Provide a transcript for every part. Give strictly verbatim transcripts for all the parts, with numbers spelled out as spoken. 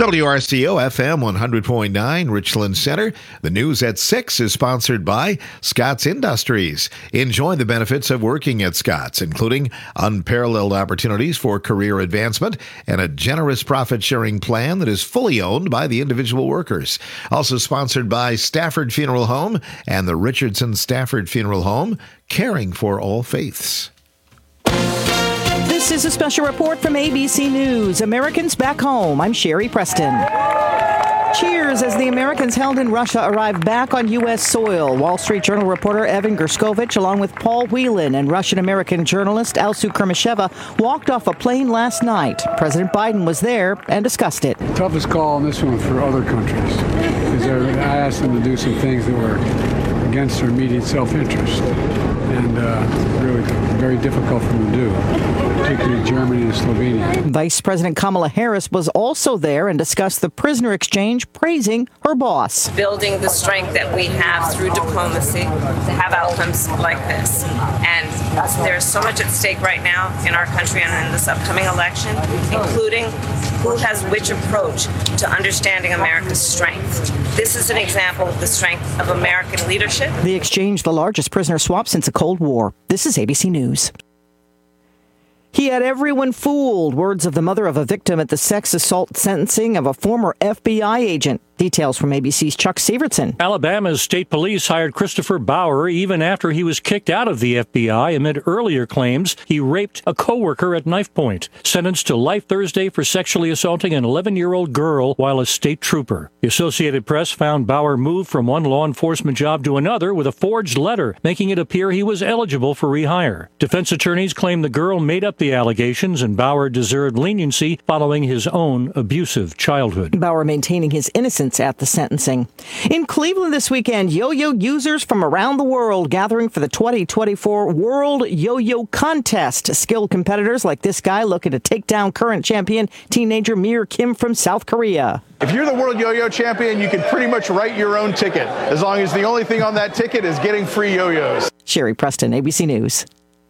W R C O F M one hundred point nine Richland Center. The news at six is sponsored by Scott's Industries. Enjoy the benefits of working at Scott's, including unparalleled opportunities for career advancement and a generous profit-sharing plan that is fully owned by the individual workers. Also sponsored by Stafford Funeral Home and the Richardson Stafford Funeral Home, caring for all faiths. This is a special report from A B C News. Americans back home. I'm Sherry Preston. Cheers as the Americans held in Russia arrived back on U S soil. Wall Street Journal reporter Evan Gershkovich, along with Paul Whelan and Russian-American journalist Alsu Kermasheva, walked off a plane last night. President Biden was there and discussed it. Toughest call on this one for other countries. Because I asked them to do some things that were against their immediate self-interest. And uh, really very difficult for them to do, particularly Germany and Slovenia. Vice President Kamala Harris was also there and discussed the prisoner exchange, praising her boss. Building the strength that we have through diplomacy to have outcomes like this. And there's so much at stake right now in our country and in this upcoming election, including who has which approach to understanding America's strength. This is an example of the strength of American leadership. The exchange, the largest prisoner swap since the Cold War. This is A B C News. He had everyone fooled. Words of the mother of a victim at the sex assault sentencing of a former F B I agent. Details from A B C's Chuck Severson. Alabama's state police hired Christopher Bauer even after he was kicked out of the F B I amid earlier claims he raped a coworker at knife point. Sentenced to life Thursday for sexually assaulting an eleven-year-old girl while a state trooper. The Associated Press found Bauer moved from one law enforcement job to another with a forged letter, making it appear he was eligible for rehire. Defense attorneys claim the girl made up the allegations and Bauer deserved leniency following his own abusive childhood. Bauer maintaining his innocence at the sentencing. In Cleveland this weekend, yo-yo users from around the world gathering for the twenty twenty-four World Yo-Yo Contest. Skilled competitors like this guy looking to take down current champion teenager Mir Kim from South Korea. If you're the World Yo-Yo Champion, you can pretty much write your own ticket, as long as the only thing on that ticket is getting free yo-yos. Sherry Preston, A B C News.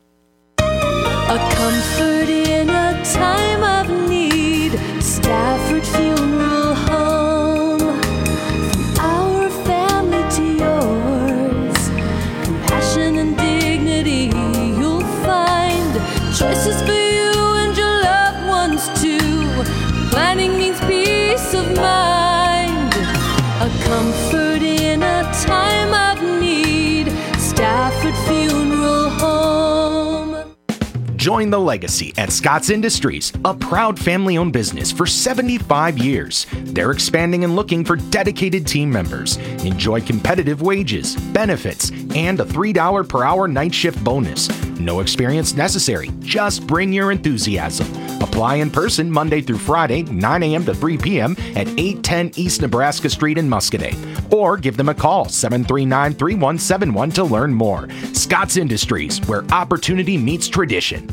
A comfort in a time of need. Stafford Funeral Home. From our family to yours. Compassion and dignity you'll find. Choices for you and your loved ones too. Planning means peace of mind. A comfort in a time of need. Stafford Funeral Home. Join the legacy at Scott's Industries, a proud family-owned business for seventy-five years. They're expanding and looking for dedicated team members. Enjoy competitive wages, benefits, and a three dollars per hour night shift bonus. No experience necessary. Just bring your enthusiasm. Apply in person Monday through Friday, nine a.m. to three p.m. at eight ten East Nebraska Street in Muscoda. Or give them a call, seven three nine, three one seven one to learn more. Scott's Industries, where opportunity meets tradition.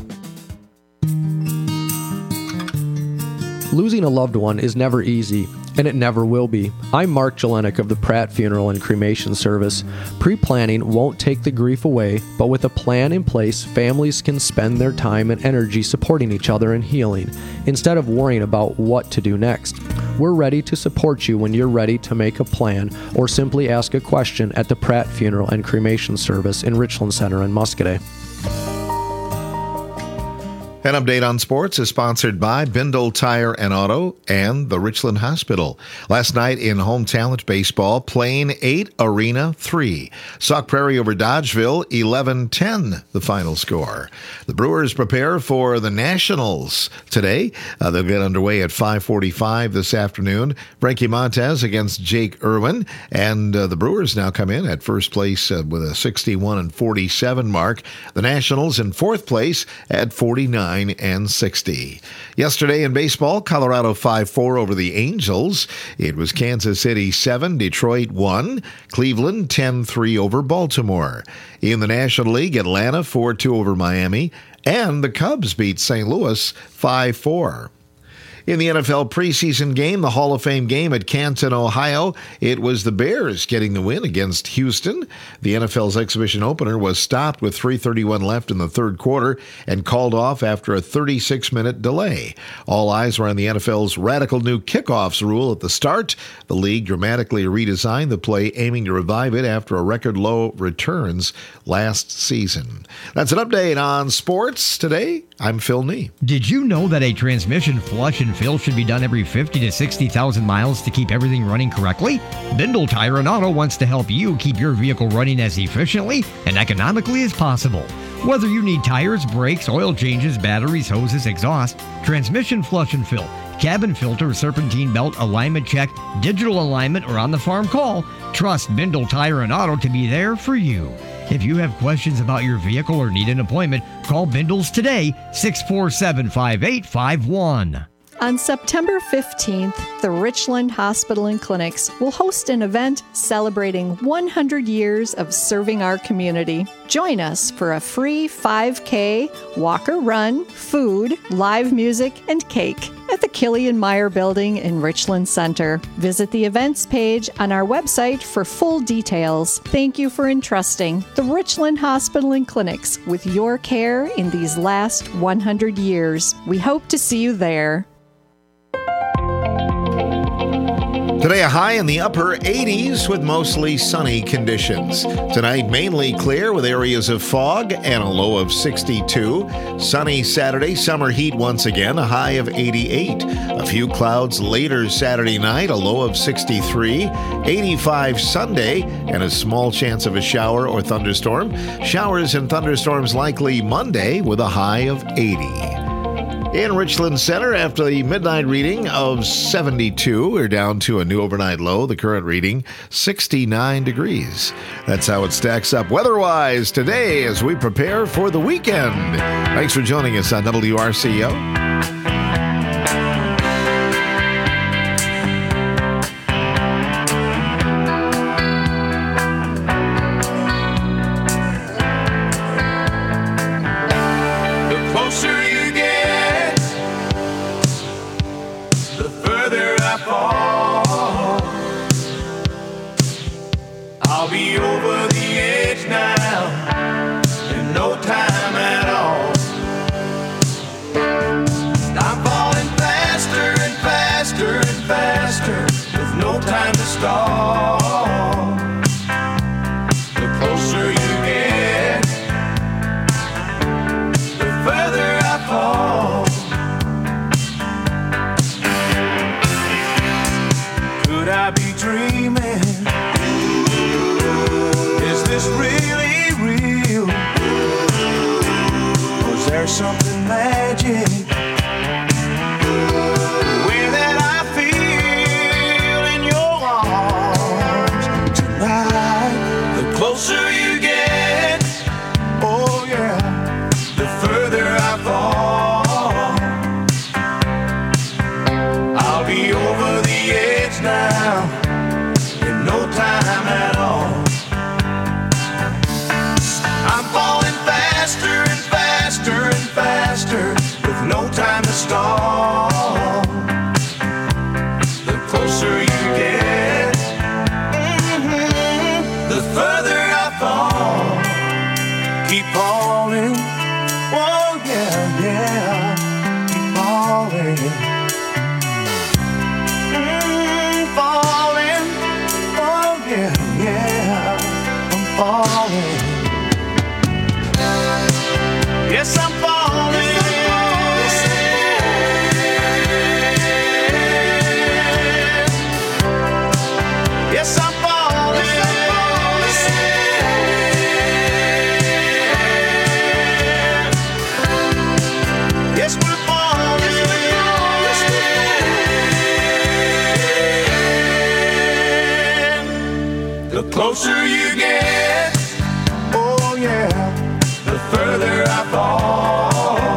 Losing a loved one is never easy, and it never will be. I'm Mark Jelenik of the Pratt Funeral and Cremation Service. Pre-planning won't take the grief away, but with a plan in place, families can spend their time and energy supporting each other and healing, instead of worrying about what to do next. We're ready to support you when you're ready to make a plan or simply ask a question at the Pratt Funeral and Cremation Service in Richland Center in Muscoda. An update on sports is sponsored by Bindle Tire and Auto and the Richland Hospital. Last night in home talent baseball, Plain eight, Arena three. Sauk Prairie over Dodgeville, eleven ten, the final score. The Brewers prepare for the Nationals today. Uh, they'll get underway at five forty-five this afternoon. Frankie Montez against Jake Irwin. And uh, the Brewers now come in at first place uh, with a sixty-one and forty-seven mark. The Nationals in fourth place at forty-nine and sixty. Yesterday in baseball, Colorado five four over the Angels. It was Kansas City seven, Detroit one, Cleveland ten three over Baltimore. In the National League, Atlanta four two over Miami, and the Cubs beat Saint Louis five four. In the N F L preseason game, the Hall of Fame game at Canton, Ohio, it was the Bears getting the win against Houston. The N F L's exhibition opener was stopped with three thirty-one left in the third quarter and called off after a thirty-six minute delay. All eyes were on the N F L's radical new kickoffs rule at the start. The league dramatically redesigned the play, aiming to revive it after a record low returns last season. That's an update on sports today. I'm Phil Nee. Did you know that a transmission flush and fill should be done every fifty to sixty thousand miles to keep everything running correctly? Bindle Tire and Auto wants to help you keep your vehicle running as efficiently and economically as possible. Whether you need tires, brakes, oil changes, batteries, hoses, exhaust, transmission flush and fill, cabin filter, serpentine belt, alignment check, digital alignment, or on-the-farm call, trust Bindle Tire and Auto to be there for you. If you have questions about your vehicle or need an appointment, call Bindles today, six four seven, five eight five one. On September fifteenth, the Richland Hospital and Clinics will host an event celebrating one hundred years of serving our community. Join us for a free five K, walk or run, food, live music, and cake at the Killian Meyer Building in Richland Center. Visit the events page on our website for full details. Thank you for entrusting the Richland Hospital and Clinics with your care in these last one hundred years. We hope to see you there. Today, a high in the upper eighties with mostly sunny conditions. Tonight, mainly clear with areas of fog and a low of sixty-two. Sunny Saturday, summer heat once again, a high of eighty-eight. A few clouds later Saturday night, a low of sixty-three. eighty-five Sunday, and a small chance of a shower or thunderstorm. Showers and thunderstorms likely Monday with a high of eighty. In Richland Center, after the midnight reading of seventy-two, we're down to a new overnight low, the current reading sixty-nine degrees. That's how it stacks up weather-wise today as we prepare for the weekend. Thanks for joining us on W R C O. I'll be over the edge now in no time at all. I'm falling faster and faster and faster with no time to stall. The closer you get, the further I fall. Could I be dreaming? Is really real? Was there something magic? The way that I feel in your arms tonight. The closer you get, oh yeah, the further I fall. I'll be over the edge now in no time at all. I'm falling faster and faster and faster with no time to stall. The closer you get, mm-hmm, the further I fall. Keep falling, oh yeah, yeah, keep falling. Mm, falling, oh yeah, yeah, I'm falling. Yes, I'm falling. Yes, I'm falling. Yes, we're falling. The closer you get, oh yeah, the further I fall.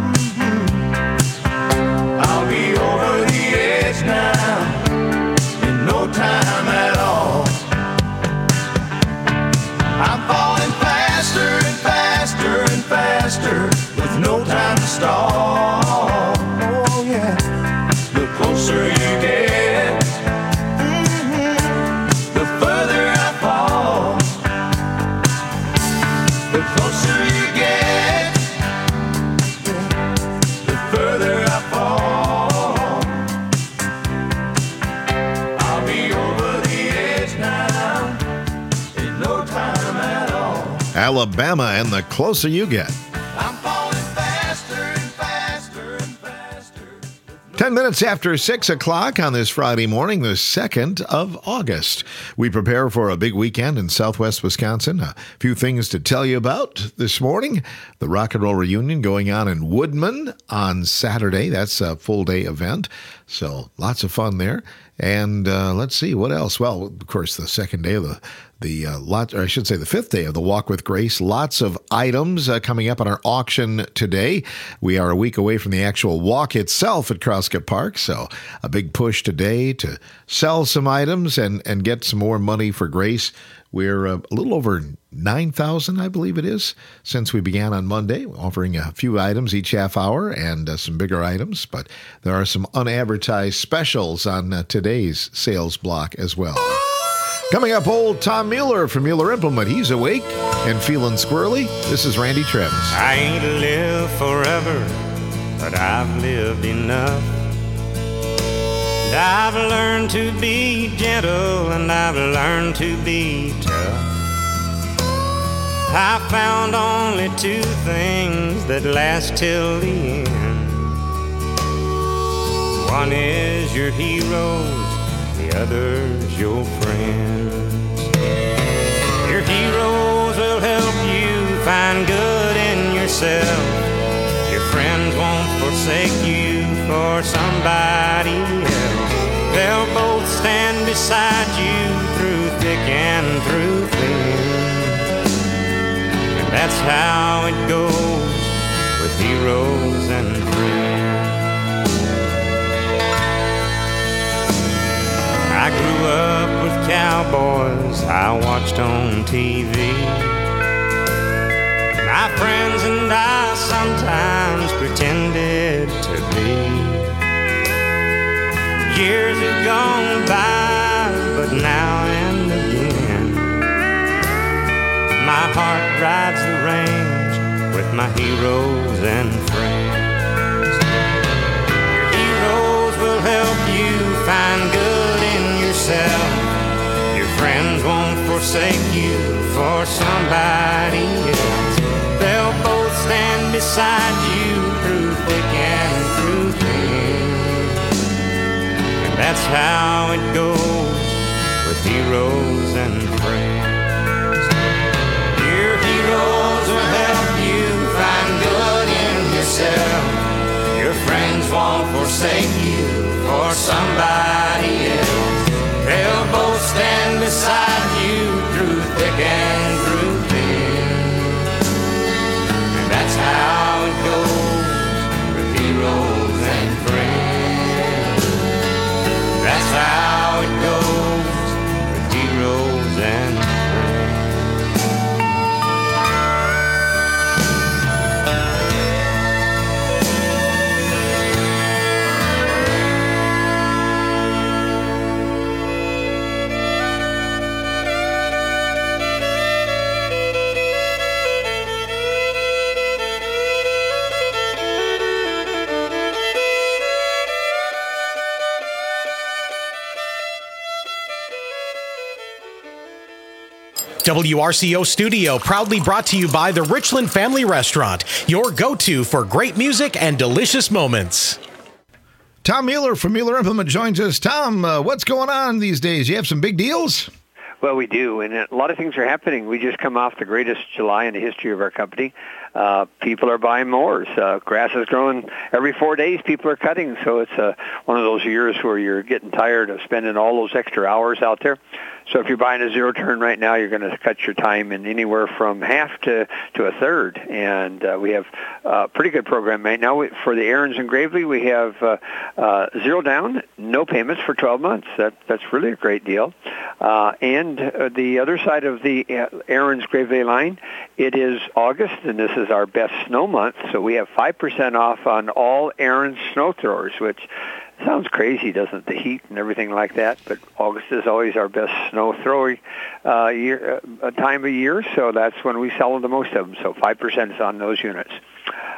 Mm-hmm. I'll be over the edge now in no time at all. I'm falling faster and faster and faster with no time to stall. Oh yeah, Alabama and The Closer You Get. I'm falling faster and faster and faster. Ten minutes after six o'clock on this Friday morning, the second of August. We prepare for a big weekend in southwest Wisconsin. A few things to tell you about this morning. The Rock and Roll Reunion going on in Woodman on Saturday. That's a full-day event, so lots of fun there. And uh, let's see, what else? Well, of course, the second day of the, the uh, lot, or I should say the fifth day of the Walk with Grace. Lots of items uh, coming up on our auction today. We are a week away from the actual walk itself at Crosscut Park, so a big push today to sell some items and, and get some more money for Grace. We're uh, a little over nine thousand, I believe it is, since we began on Monday, offering a few items each half hour and uh, some bigger items. But there are some unadvertised specials on uh, today's sales block as well. Coming up, old Tom Mueller from Mueller Implement. He's awake and feeling squirrely. This is Randy Treves. I ain't lived forever, but I've lived enough. I've learned to be gentle and I've learned to be tough. I found only two things that last till the end. One is your heroes, the other's your friends. Your heroes will help you find good in yourself. Your friends won't forsake you for somebody else. They'll both stand beside you through thick and through thin. And that's how it goes with heroes and friends. I grew up with cowboys I watched on T V. My friends and I sometimes pretended to be. Years have gone by, but now and again my heart rides the range with my heroes and friends. Your heroes will help you find good in yourself. Your friends won't forsake you for somebody else. They'll both stand beside you through thick and through thin. And that's how it goes with heroes and friends. Your heroes will help you find good in yourself. Your friends won't forsake you for somebody else. They'll both stand beside you through thick and through thin. And that's how it goes with heroes and friends. That's how it goes with heroes and friends. W R C O Studio, proudly brought to you by the Richland Family Restaurant, your go-to for great music and delicious moments. Tom Mueller from Mueller Implement joins us. Tom, uh, what's going on these days? You have some big deals? Well, we do, and a lot of things are happening. We just come off the greatest July in the history of our company. Uh, people are buying mowers. Uh, grass is growing every four days. People are cutting, so it's uh, one of those years where you're getting tired of spending all those extra hours out there. So if you're buying a zero turn right now, you're going to cut your time in anywhere from half to, to a third. And uh, we have a pretty good program right now. For the Aaron's and Gravely, we have uh, uh, zero down, no payments for twelve months. That, that's really a great deal. Uh, and uh, the other side of the Aaron's Gravely line, it is August, and this is our best snow month. So we have five percent off on all Aaron's snow throwers, which sounds crazy, doesn't it? The heat and everything like that. But August is always our best snow throwing uh, year, uh, time of year, so that's when we sell the most of them. So five percent is on those units.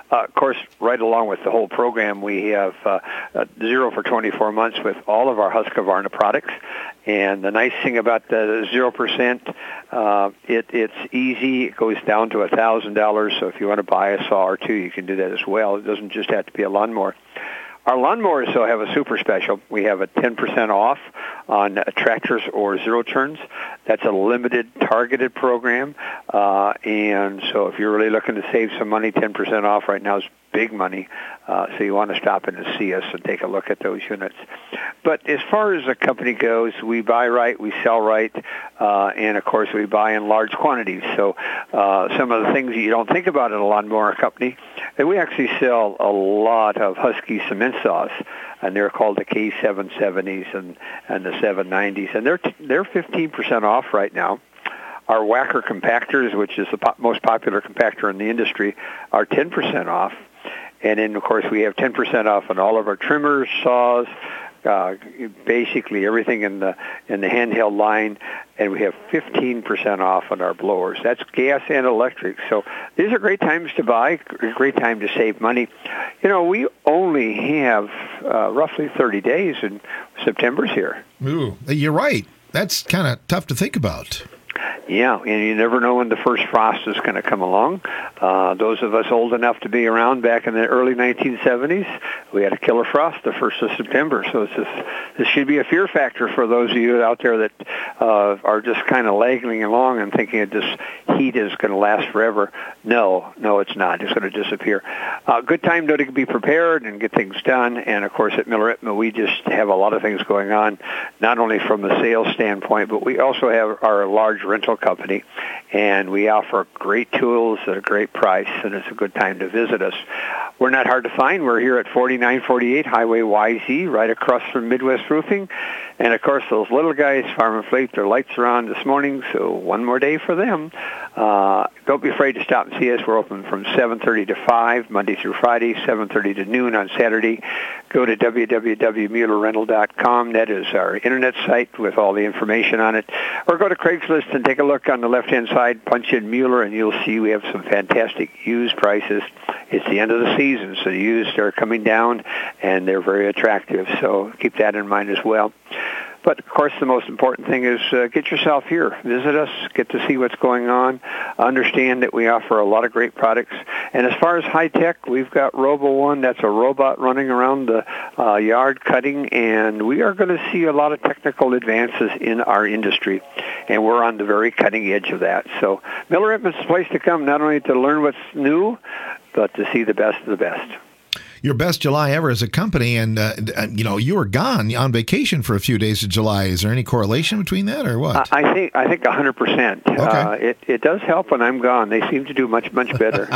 Uh, of course, right along with the whole program, we have uh, uh, zero for twenty-four months with all of our Husqvarna products. And the nice thing about the zero percent, uh, it, it's easy. It goes down to one thousand dollars. So if you want to buy a saw or two, you can do that as well. It doesn't just have to be a lawnmower. Our lawnmowers, though, have a super special. We have a ten percent off on uh, tractors or zero turns. That's a limited, targeted program. Uh, and so if you're really looking to save some money, ten percent off right now is big money. Uh, so you want to stop in and see us and take a look at those units. But as far as the company goes, we buy right, we sell right, uh, and, of course, we buy in large quantities. So uh, some of the things that you don't think about at a lawnmower company, that we actually sell a lot of Husky cement saws, and they're called the K seven seventies and, and the seven nineties, and they're t- they're fifteen percent off right now. Our Whacker compactors, which is the po- most popular compactor in the industry, are ten percent off. And then, of course, we have ten percent off on all of our trimmers, saws, uh, basically everything in the in the handheld line, and we have fifteen percent off on our blowers. That's gas and electric. So these are great times to buy, great time to save money. You know, we only have uh, roughly thirty days, and September's here. Ooh, you're right. That's kind of tough to think about. Yeah, and you never know when the first frost is going to come along. Uh, those of us old enough to be around back in the early nineteen seventies, we had a killer frost the first of September. So it's just, this should be a fear factor for those of you out there that uh, are just kind of lagging along and thinking that this heat is going to last forever. No, no, it's not. It's going to disappear. Uh, good time, though, to be prepared and get things done. And, of course, at Miller Itman, we just have a lot of things going on, not only from the sales standpoint, but we also have our large rental company, and we offer great tools at a great price, and it's a good time to visit us. We're not hard to find. We're here at forty-nine forty-eight Highway Y Z, right across from Midwest Roofing. And, of course, those little guys, Farm and Fleet, their lights are on this morning, so one more day for them. Uh, don't be afraid to stop and see us. We're open from seven thirty to five, Monday through Friday, seven thirty to noon on Saturday. Go to w w w dot mueller rental dot com. That is our internet site with all the information on it. Or go to Craigslist and take a look on the left-hand side, punch in Mueller, and you'll see we have some fantastic used prices. It's the end of the season, so the used are coming down, and they're very attractive. So keep that in mind as well. But, of course, the most important thing is uh, get yourself here. Visit us. Get to see what's going on. Understand that we offer a lot of great products. And as far as high-tech, we've got Robo One. That's a robot running around the uh, yard cutting. And we are going to see a lot of technical advances in our industry. And we're on the very cutting edge of that. So Miller Itman's the place to come, not only to learn what's new, but to see the best of the best. Your best July ever as a company, and uh, you know you were gone on vacation for a few days of July. Is there any correlation between that, or what? I think I think one hundred percent. Okay. Uh, it it does help when I'm gone. They seem to do much much better.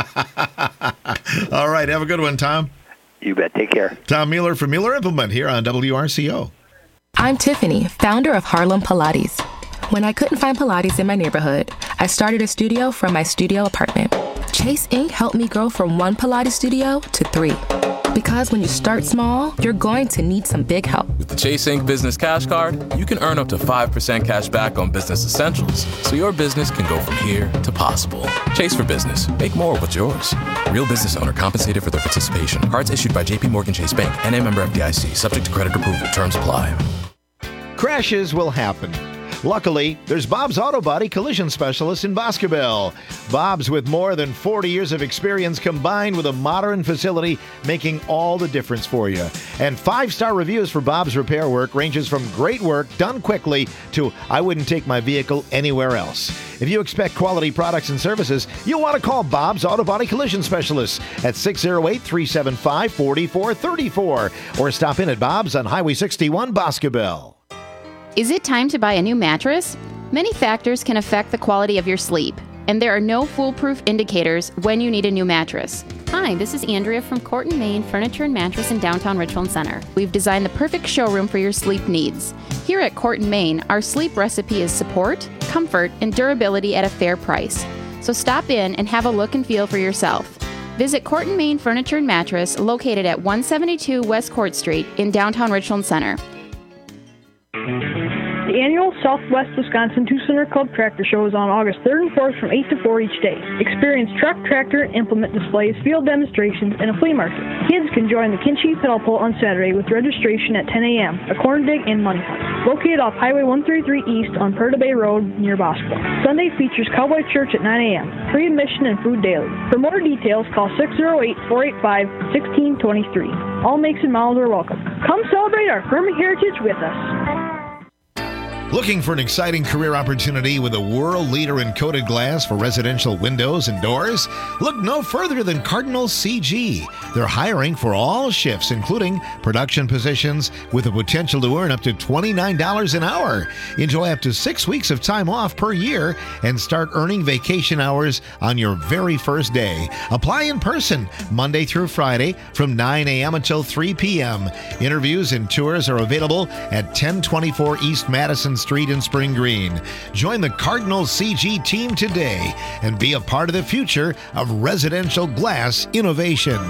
All right, have a good one, Tom. You bet. Take care. Tom Mueller from Mueller Implement here on W R C O. I'm Tiffany, founder of Harlem Pilates. When I couldn't find Pilates in my neighborhood, I started a studio from my studio apartment. Chase Incorporated helped me grow from one Pilates studio to three. Because when you start small, you're going to need some big help. With the Chase Incorporated Business Cash Card, you can earn up to five percent cash back on business essentials, so your business can go from here to possible. Chase for business. Make more of what's yours. Real business owner compensated for their participation. Cards issued by J P Morgan Chase Bank, N A member F D I C, subject to credit approval. Terms apply. Crashes will happen. Luckily, there's Bob's Auto Body Collision Specialist in Boscobel. Bob's, with more than forty years of experience combined with a modern facility, making all the difference for you. And five-star reviews for Bob's repair work ranges from great work done quickly to I wouldn't take my vehicle anywhere else. If you expect quality products and services, you'll want to call Bob's Auto Body Collision Specialist at six oh eight, three seven five, four four three four or stop in at Bob's on Highway sixty-one, Boscobel. Is it time to buy a new mattress? Many factors can affect the quality of your sleep, and there are no foolproof indicators when you need a new mattress. Hi, this is Andrea from Court and Main Furniture and Mattress in downtown Richland Center. We've designed the perfect showroom for your sleep needs. Here at Court and Main, our sleep recipe is support, comfort, and durability at a fair price. So stop in and have a look and feel for yourself. Visit Court and Main Furniture and Mattress, located at one seventy-two West Court Street in downtown Richland Center. The annual Southwest Wisconsin Two-Cylinder Club Tractor Show is on August third and fourth from eight to four each day. Experience truck, tractor, and implement displays, field demonstrations, and a flea market. Kids can join the Kinchie Pedal Pull on Saturday with registration at ten a.m., a corn dig, and money hunt. Located off Highway one thirty-three East on Perta Bay Road near Bosco. Sunday features Cowboy Church at nine a.m., free admission and food daily. For more details, call six oh eight, four eight five, one six two three. All makes and models are welcome. Come celebrate our Furman heritage with us. Looking for an exciting career opportunity with a world leader in coated glass for residential windows and doors? Look no further than Cardinal C G. They're hiring for all shifts, including production positions, with the potential to earn up to twenty-nine dollars an hour. Enjoy up to six weeks of time off per year and start earning vacation hours on your very first day. Apply in person Monday through Friday from nine a.m. until three p.m. Interviews and tours are available at ten twenty-four East Madison Street in Spring Green. Join the Cardinal C G team today and be a part of the future of residential glass innovation.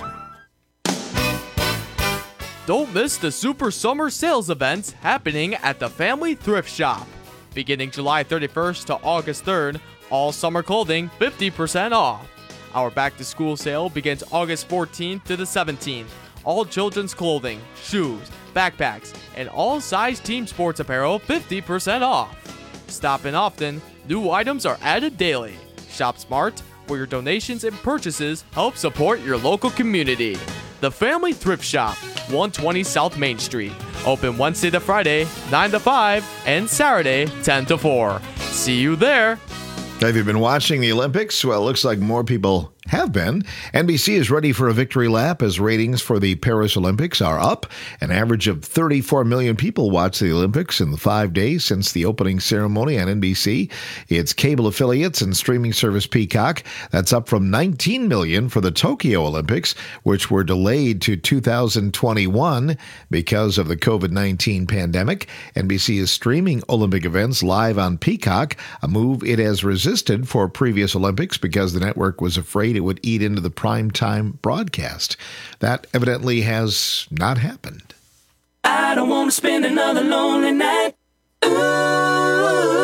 Don't miss the Super Summer Sales events happening at the Family Thrift Shop. Beginning July thirty-first to August third, all summer clothing fifty percent off. Our back to school sale begins August fourteenth to the seventeenth. All children's clothing, shoes, backpacks, and all size team sports apparel fifty percent off. Stop in often, new items are added daily. Shop smart, where your donations and purchases help support your local community. The Family Thrift Shop, one twenty South Main Street. Open Wednesday to Friday, nine to five, and Saturday, ten to four. See you there. Have you been watching the Olympics? Well, it looks like more people have been. N B C is ready for a victory lap as ratings for the Paris Olympics are up. An average of thirty-four million people watched the Olympics in the five days since the opening ceremony on N B C. Its cable affiliates and streaming service Peacock. That's up from nineteen million for the Tokyo Olympics, which were delayed to two thousand twenty-one because of the covid nineteen pandemic. N B C is streaming Olympic events live on Peacock, a move it has resisted for previous Olympics because the network was afraid it would eat into the primetime broadcast. That evidently has not happened. I don't want to spend another lonely night. Ooh.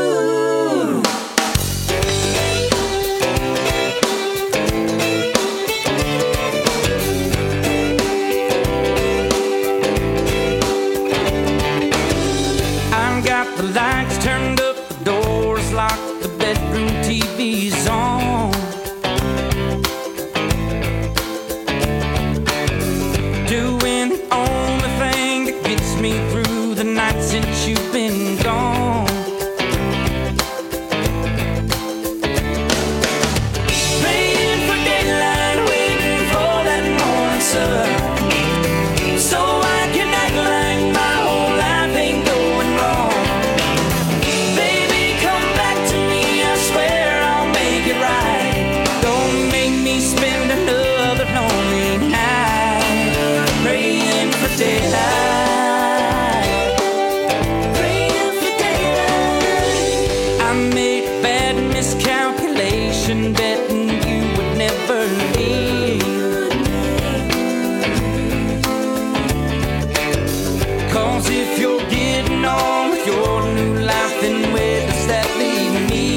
I've got the lights turned up, the doors locked, the bedroom T V's on. Doing the only thing that gets me through the night since you've been gone. Praying for daylight, waiting for that morning sun, so I can act like my whole life ain't going wrong. Baby, come back to me, I swear I'll make it right. Don't make me spend another lonely night praying for daylight, praying for daylight. I made a bad miscalculation, betting you would never leave. 'Cause if you're getting on with your new life, then where does that leave me?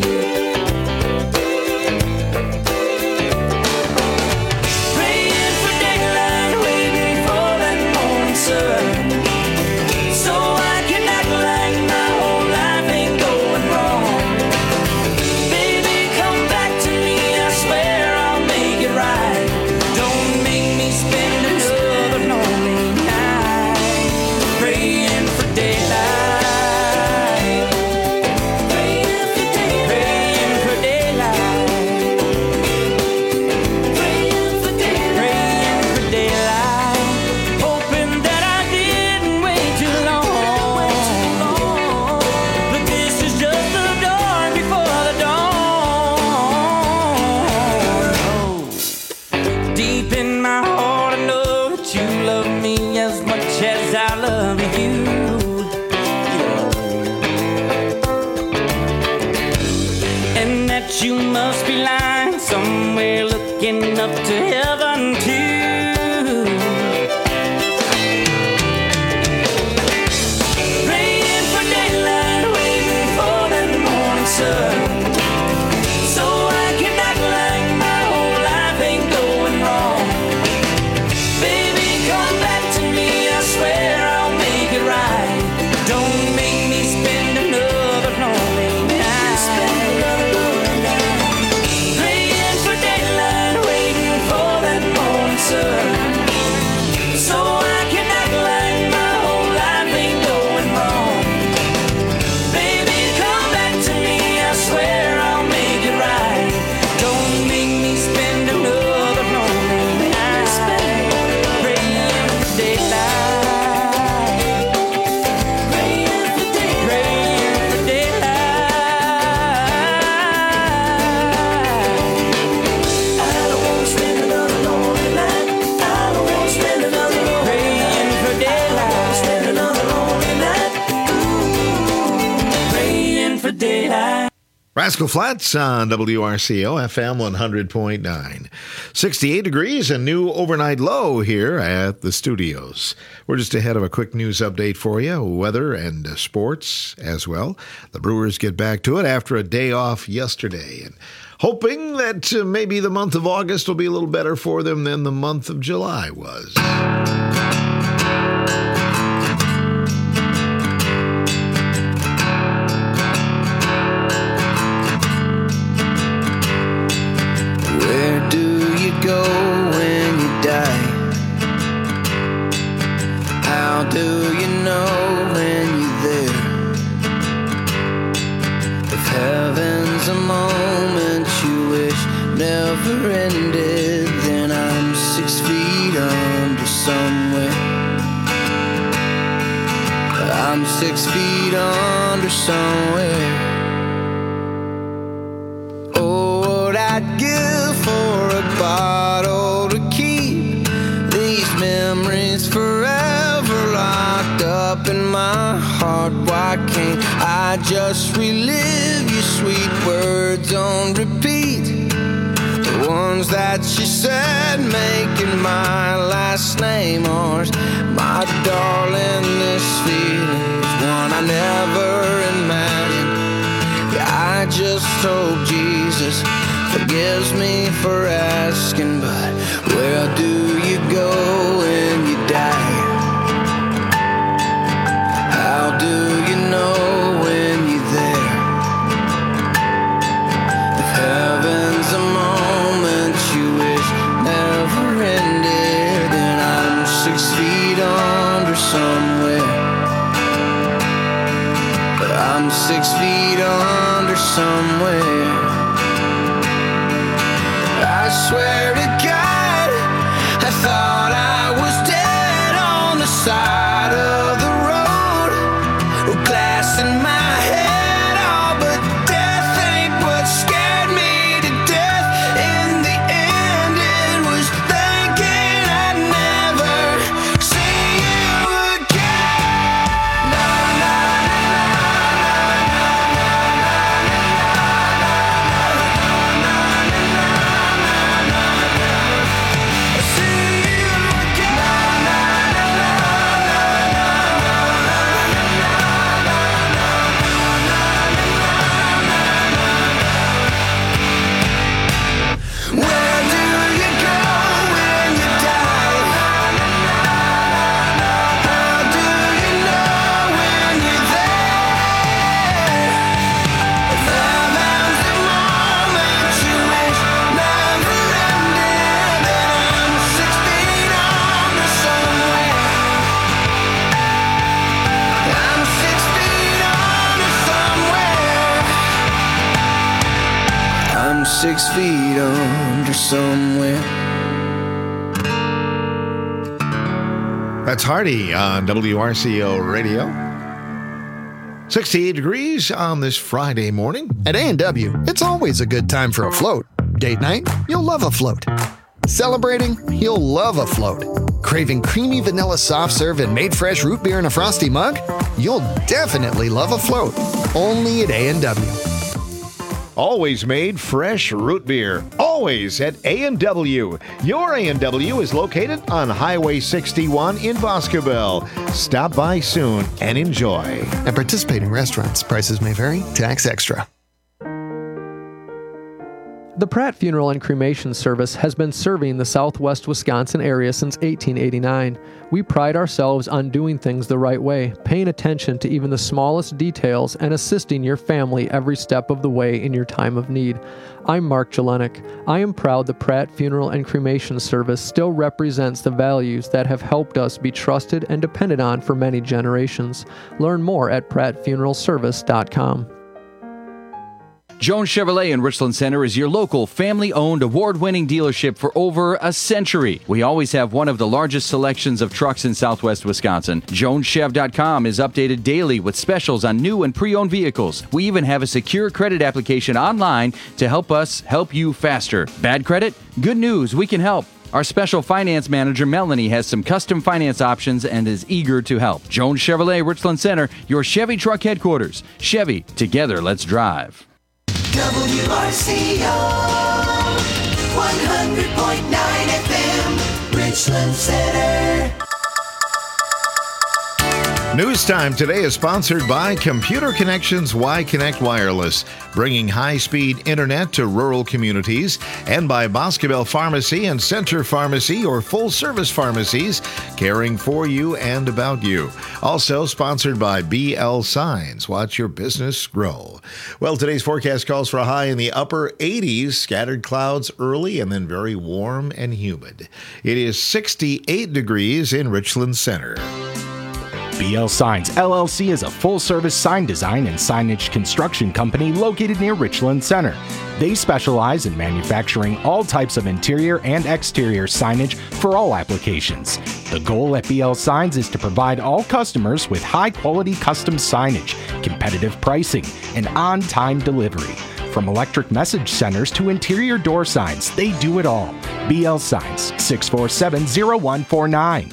Praying for daylight, waiting for that morning sun, so I can act like my whole life ain't going wrong. Baby, come back to me, I swear I'll make it right. Don't make me spend another lonely night praying for daylight, praying for daylight, praying for daylight, praying for daylight, praying for daylight, hoping that I didn't wait too long. But this is just the dawn before the dawn. Deep in my heart, I know that you love me as much as I love you. And that you must be lying somewhere looking up to heaven too. Praying for daylight. daylight. Rascal Flats on W R C O F M one hundred point nine. sixty-eight degrees, a new overnight low here at the studios. We're just ahead of a quick news update for you, weather and uh, sports as well. The Brewers get back to it after a day off yesterday, and hoping that uh, maybe the month of August will be a little better for them than the month of July was. Go when you die. How do you know when you're there? If heaven's a moment you wish never ended, then I'm six feet under somewhere. I'm six feet under somewhere. Oh, what I'd give for a bottle to keep these memories forever locked up in my heart. Why can't I just relive your sweet words on repeat? The ones that you said making my last name ours. My darling, this feeling's one I never imagined. Yeah, I just hope Jesus forgives me for asking, but where do you go when you die? How do you know when you're there? If heaven's a moment you wish never ended, then I'm six feet under somewhere. But I'm six feet under somewhere. I swear to God, I thought I was dead on the side of the road, with glass in my head, oh, but death ain't what scared me to death. In the end, it was thinking I'd never see you again. No, no, six feet under somewhere. That's Hardy on W R C O Radio. sixty-eight degrees on this Friday morning. At A and W, it's always a good time for a float. Date night? You'll love a float. Celebrating? You'll love a float. Craving creamy vanilla soft serve and made fresh root beer in a frosty mug? You'll definitely love a float. Only at A and W. Always made fresh root beer. Always at A and W. Your A and W is located on Highway sixty-one in Boscobel. Stop by soon and enjoy. At participating restaurants, prices may vary. Tax extra. The Pratt Funeral and Cremation Service has been serving the southwest Wisconsin area since eighteen eighty-nine. We pride ourselves on doing things the right way, paying attention to even the smallest details, and assisting your family every step of the way in your time of need. I'm Mark Jelenik. I am proud the Pratt Funeral and Cremation Service still represents the values that have helped us be trusted and depended on for many generations. Learn more at pratt funeral service dot com. Jones Chevrolet in Richland Center is your local, family-owned, award-winning dealership for over a century. We always have one of the largest selections of trucks in southwest Wisconsin. Jones Chev dot com is updated daily with specials on new and pre-owned vehicles. We even have a secure credit application online to help us help you faster. Bad credit? Good news, we can help. Our special finance manager, Melanie, has some custom finance options and is eager to help. Jones Chevrolet, Richland Center, your Chevy truck headquarters. Chevy, together, let's drive. W R C O one hundred point nine F M, Richland Center. News Time today is sponsored by Computer Connections Y Connect Wireless, bringing high-speed internet to rural communities, and by Boscobel Pharmacy and Center Pharmacy, or full-service pharmacies, caring for you and about you. Also sponsored by B L Signs. Watch your business grow. Well, today's forecast calls for a high in the upper eighties, scattered clouds early, and then very warm and humid. It is sixty-eight degrees in Richland Center. B L Signs, L L C is a full-service sign design and signage construction company located near Richland Center. They specialize in manufacturing all types of interior and exterior signage for all applications. The goal at B L Signs is to provide all customers with high-quality custom signage, competitive pricing, and on-time delivery. From electric message centers to interior door signs, they do it all. B L Signs, six four seven, zero one four nine.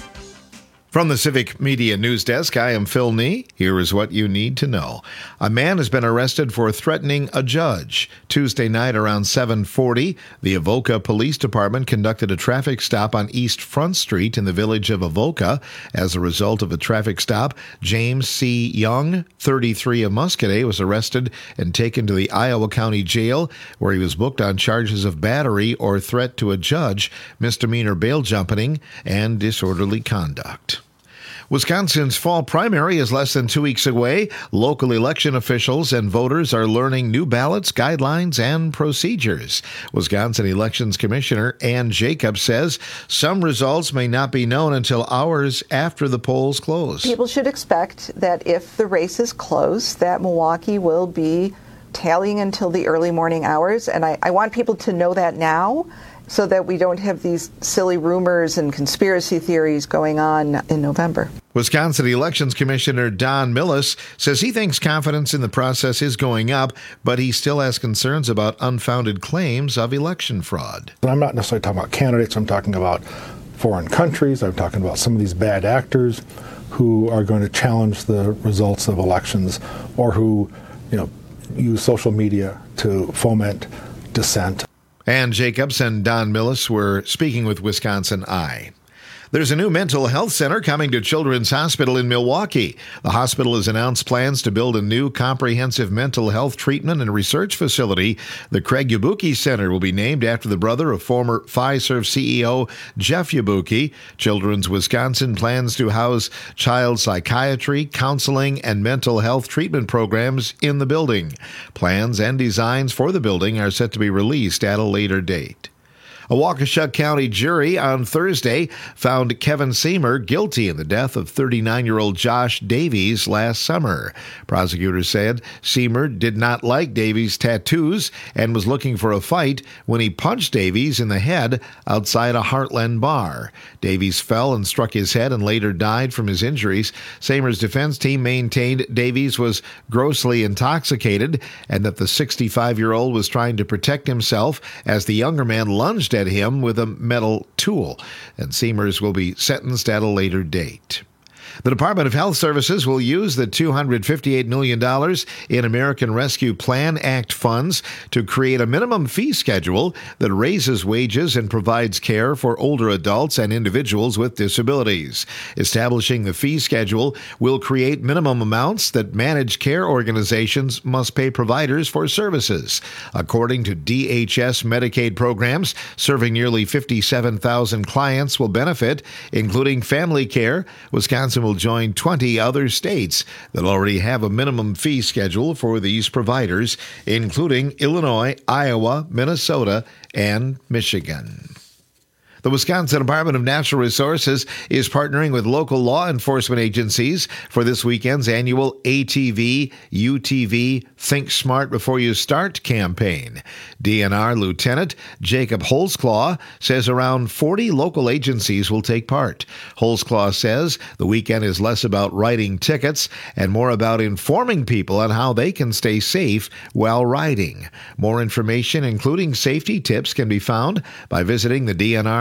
From the Civic Media News Desk, I am Phil Nee. Here is what you need to know. A man has been arrested for threatening a judge. Tuesday night around seven forty, the Avoca Police Department conducted a traffic stop on East Front Street in the village of Avoca. As a result of a traffic stop, James C. Young, thirty-three of Muscadet, was arrested and taken to the Iowa County Jail, where he was booked on charges of battery or threat to a judge, misdemeanor bail jumping, and disorderly conduct. Wisconsin's fall primary is less than two weeks away. Local election officials and voters are learning new ballots, guidelines, and procedures. Wisconsin Elections Commissioner Ann Jacobs says some results may not be known until hours after the polls close. People should expect that if the race is close, that Milwaukee will be tallying until the early morning hours. And I, I want people to know that now, so that we don't have these silly rumors and conspiracy theories going on in November. Wisconsin Elections Commissioner Don Millis says he thinks confidence in the process is going up, but he still has concerns about unfounded claims of election fraud. I'm not necessarily talking about candidates. I'm talking about foreign countries. I'm talking about some of these bad actors who are going to challenge the results of elections, or who, you know, use social media to foment dissent. Ann Jacobs and Don Millis were speaking with Wisconsin Eye. There's a new mental health center coming to Children's Hospital in Milwaukee. The hospital has announced plans to build a new comprehensive mental health treatment and research facility. The Craig Yabuki Center will be named after the brother of former Fiserv C E O Jeff Yabuki. Children's Wisconsin plans to house child psychiatry, counseling, and mental health treatment programs in the building. Plans and designs for the building are set to be released at a later date. A Waukesha County jury on Thursday found Kevin Seymour guilty in the death of thirty-nine-year-old Josh Davies last summer. Prosecutors said Seymour did not like Davies' tattoos and was looking for a fight when he punched Davies in the head outside a Heartland bar. Davies fell and struck his head and later died from his injuries. Seymour's defense team maintained Davies was grossly intoxicated and that the sixty-five-year-old was trying to protect himself as the younger man lunged at him with a metal tool, and Seymour's will be sentenced at a later date. The Department of Health Services will use the two hundred fifty-eight million dollars in American Rescue Plan Act funds to create a minimum fee schedule that raises wages and provides care for older adults and individuals with disabilities. Establishing the fee schedule will create minimum amounts that managed care organizations must pay providers for services. According to D H S Medicaid programs, serving nearly fifty-seven thousand clients will benefit, including family care. Wisconsin will join twenty other states that already have a minimum fee schedule for these providers, including Illinois, Iowa, Minnesota, and Michigan. The Wisconsin Department of Natural Resources is partnering with local law enforcement agencies for this weekend's annual A T V U T V Think Smart Before You Start campaign. D N R Lieutenant Jacob Holzclaw says around forty local agencies will take part. Holzclaw says the weekend is less about writing tickets and more about informing people on how they can stay safe while riding. More information, including safety tips, can be found by visiting the D N R's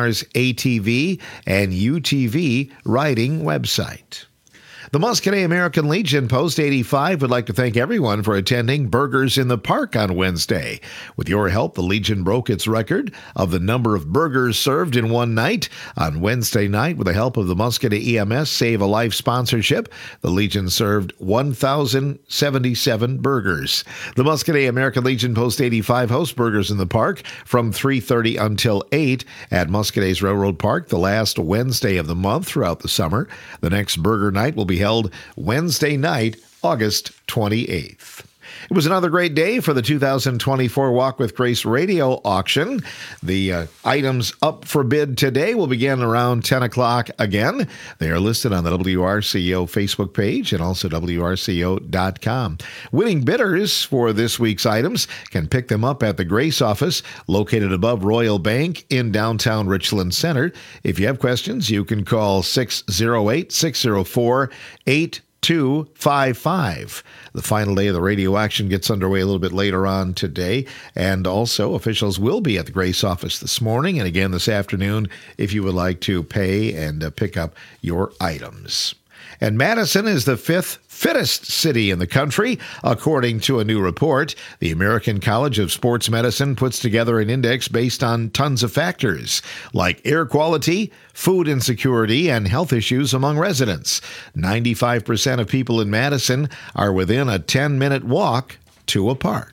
Star's A T V and U T V riding website. The Muscadet American Legion Post eighty-five would like to thank everyone for attending Burgers in the Park on Wednesday. With your help, the Legion broke its record of the number of burgers served in one night. On Wednesday night, with the help of the Muscadet E M S Save a Life sponsorship, the Legion served one thousand seventy-seven burgers. The Muscadet American Legion Post eighty-five hosts Burgers in the Park from three thirty until eight at Muscadet's Railroad Park the last Wednesday of the month throughout the summer. The next burger night will be held Wednesday night, August twenty-eighth. It was another great day for the two thousand twenty-four Walk with Grace radio auction. The uh, items up for bid today will begin around ten o'clock again. They are listed on the W R C O Facebook page and also W R C O dot com. Winning bidders for this week's items can pick them up at the Grace office located above Royal Bank in downtown Richland Center. If you have questions, you can call six oh eight, six oh four, eight two five five. The final day of the radio auction gets underway a little bit later on today, and also officials will be at the Grace office this morning and again this afternoon if you would like to pay and uh, pick up your items. And Madison is the fifth fittest city in the country, according to a new report. The American College of Sports Medicine puts together an index based on tons of factors, like air quality, food insecurity, and health issues among residents. ninety-five percent of people in Madison are within a ten-minute walk to a park.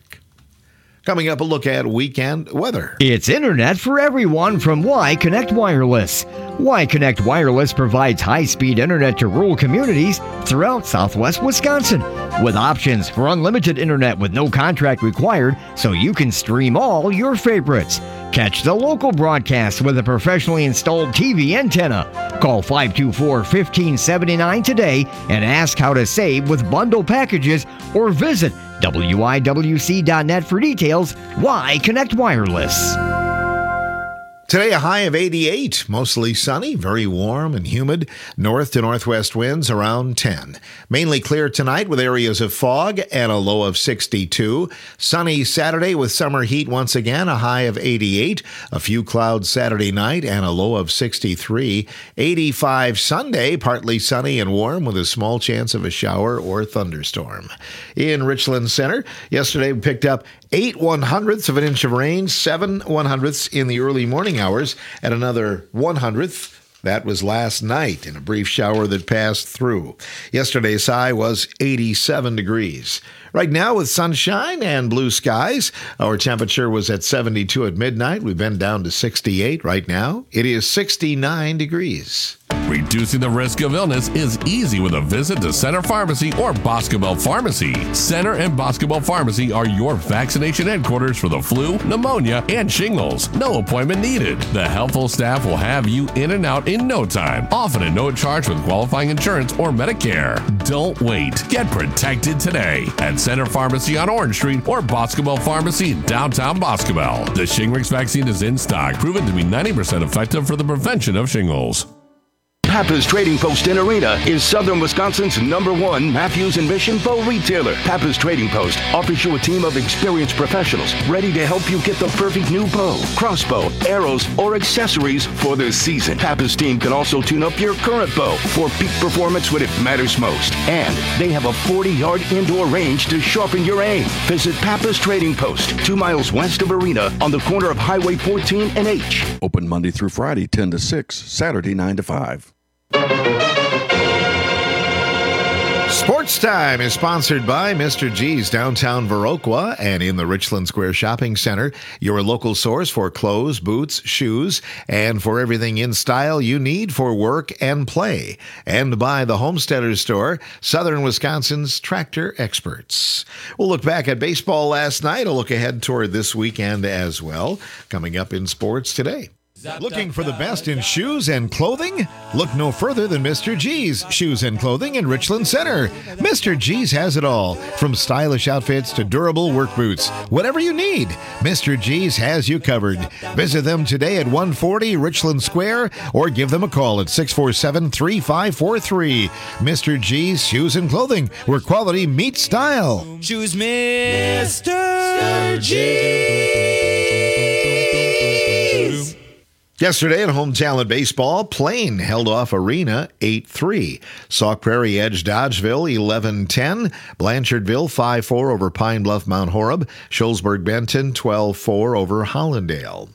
Coming up, a look at weekend weather. It's internet for everyone from Y Connect Wireless. Y Connect Wireless provides high-speed internet to rural communities throughout southwest Wisconsin, with options for unlimited internet with no contract required, so you can stream all your favorites. Catch the local broadcast with a professionally installed T V antenna. Call five two four, one five seven nine today and ask how to save with bundle packages, or visit W I W C dot net for details. Y Connect Wireless. Today, a high of eighty-eight, mostly sunny, very warm and humid. North to northwest winds around ten. Mainly clear tonight with areas of fog and a low of sixty-two. Sunny Saturday with summer heat once again, a high of eighty-eight. A few clouds Saturday night and a low of sixty-three. eighty-five Sunday, partly sunny and warm with a small chance of a shower or thunderstorm. In Richland Center, yesterday we picked up eight one-hundredths of an inch of rain, seven one-hundredths in the early morning hours, and another one-hundredth. That was last night in a brief shower that passed through. Yesterday's high was eighty-seven degrees. Right now, with sunshine and blue skies, our temperature was at seventy-two at midnight. We've been down to sixty-eight right now. It is sixty-nine degrees. Reducing the risk of illness is easy with a visit to Center Pharmacy or Boscobel Pharmacy. Center and Boscobel Pharmacy are your vaccination headquarters for the flu, pneumonia, and shingles. No appointment needed. The helpful staff will have you in and out in no time, often at no charge with qualifying insurance or Medicare. Don't wait. Get protected today at Center Pharmacy on Orange Street or Boscobel Pharmacy in downtown Boscobel. The Shingrix vaccine is in stock, proven to be ninety percent effective for the prevention of shingles. Pappas Trading Post in Arena is Southern Wisconsin's number one Matthews and Mission bow retailer. Pappas Trading Post offers you a team of experienced professionals ready to help you get the perfect new bow, crossbow, arrows, or accessories for the season. Pappas team can also tune up your current bow for peak performance when it matters most. And they have a forty-yard indoor range to sharpen your aim. Visit Pappas Trading Post, two miles west of Arena on the corner of Highway fourteen and H. Open Monday through Friday, ten to six, Saturday, nine to five. Sports Time is sponsored by Mister G's downtown Viroqua and in the Richland Square Shopping Center, your local source for clothes, boots, shoes, and for everything in style you need for work and play. And by the Homesteaders Store, Southern Wisconsin's tractor experts. We'll look back at baseball last night, a look ahead toward this weekend as well, coming up in sports today. Looking for the best in shoes and clothing? Look no further than Mister G's Shoes and Clothing in Richland Center. Mister G's has it all, from stylish outfits to durable work boots. Whatever you need, Mister G's has you covered. Visit them today at one forty Richland Square or give them a call at six four seven, three five four three. Mister G's Shoes and Clothing, where quality meets style. Choose Mister G's. Yesterday in home talent baseball, Plain held off Arena eight three. Sauk Prairie edged Dodgeville eleven ten. Blanchardville five four over Pine Bluff Mount Horeb. Shullsburg-Benton twelve four over Hollandale.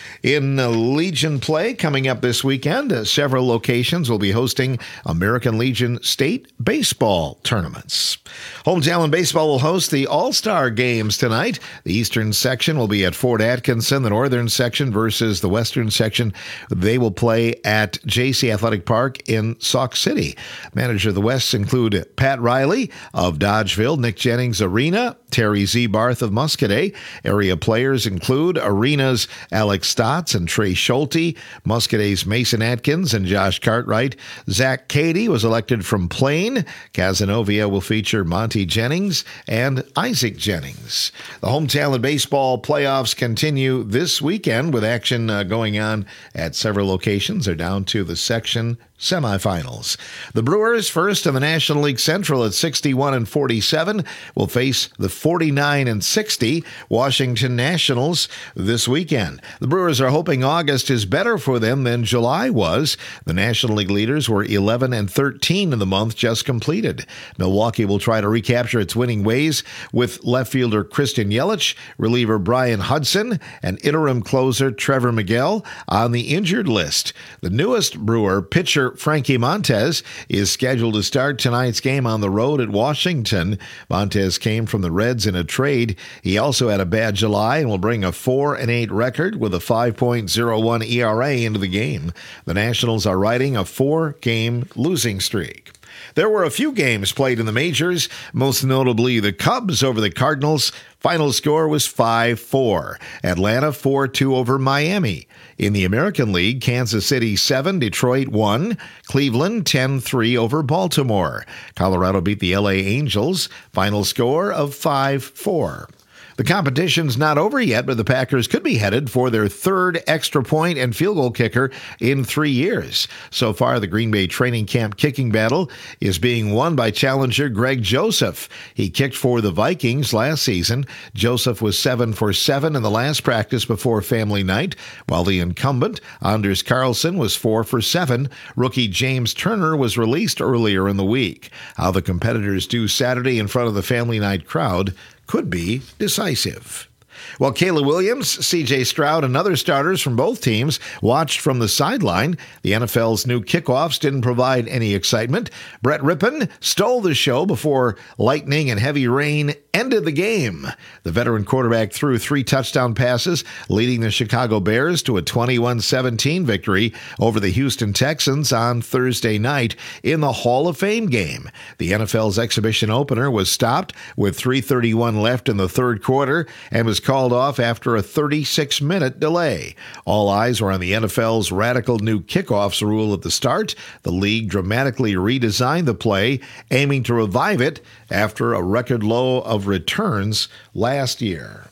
In uh, Legion play coming up this weekend, uh, several locations will be hosting American Legion state baseball tournaments. Home Talent Baseball will host the All-Star Games tonight. The eastern section will be at Fort Atkinson. The northern section versus the western section, they will play at J C Athletic Park in Sauk City. Manager of the West include Pat Riley of Dodgeville, Nick Jennings Arena, Terry Z. Barth of Muscadet. Area players include Arena's Alex Stotts and Trey Schulte, Muscadet's Mason Atkins and Josh Cartwright. Zach Cady was elected from Plain. Cazenovia will feature Monty Jennings and Isaac Jennings. The Home Talent Baseball playoffs continue this weekend with action uh, going on at several locations. They're down to the section semifinals. The Brewers, first in the National League Central at sixty-one and forty-seven, will face the forty-nine and sixty Washington Nationals this weekend. The Brewers are hoping August is better for them than July was. The National League leaders were eleven and thirteen in the month just completed. Milwaukee will try to recapture its winning ways with left fielder Christian Yelich, reliever Brian Hudson, and interim closer Trevor Miguel on the injured list. The newest Brewer, pitcher Frankie Montez, is scheduled to start tonight's game on the road at Washington. Montez came from the Reds in a trade. He also had a bad July and will bring a four and eight record with a five point oh one E R A into the game. The Nationals are riding a four-game losing streak. There were a few games played in the majors, most notably the Cubs over the Cardinals. Final score was five four. Atlanta four two over Miami. In the American League, Kansas City seven, Detroit one. Cleveland ten three over Baltimore. Colorado beat the L A Angels. Final score of five four. The competition's not over yet, but the Packers could be headed for their third extra point and field goal kicker in three years. So far, the Green Bay training camp kicking battle is being won by challenger Greg Joseph. He kicked for the Vikings last season. Joseph was seven for seven in the last practice before family night, while the incumbent, Anders Carlson, was four for seven. Rookie James Turner was released earlier in the week. How the competitors do Saturday in front of the family night crowd could be decisive. While Kayla Williams, C J Stroud, and other starters from both teams watched from the sideline, the N F L's new kickoffs didn't provide any excitement. Brett Rippon stole the show before lightning and heavy rain ended the game. The veteran quarterback threw three touchdown passes, leading the Chicago Bears to a twenty-one seventeen victory over the Houston Texans on Thursday night in the Hall of Fame game. The N F L's exhibition opener was stopped with three thirty-one left in the third quarter and was called off after a thirty-six minute delay. All eyes were on the N F L's radical new kickoffs rule at the start. The league dramatically redesigned the play, aiming to revive it after a record low of returns last year.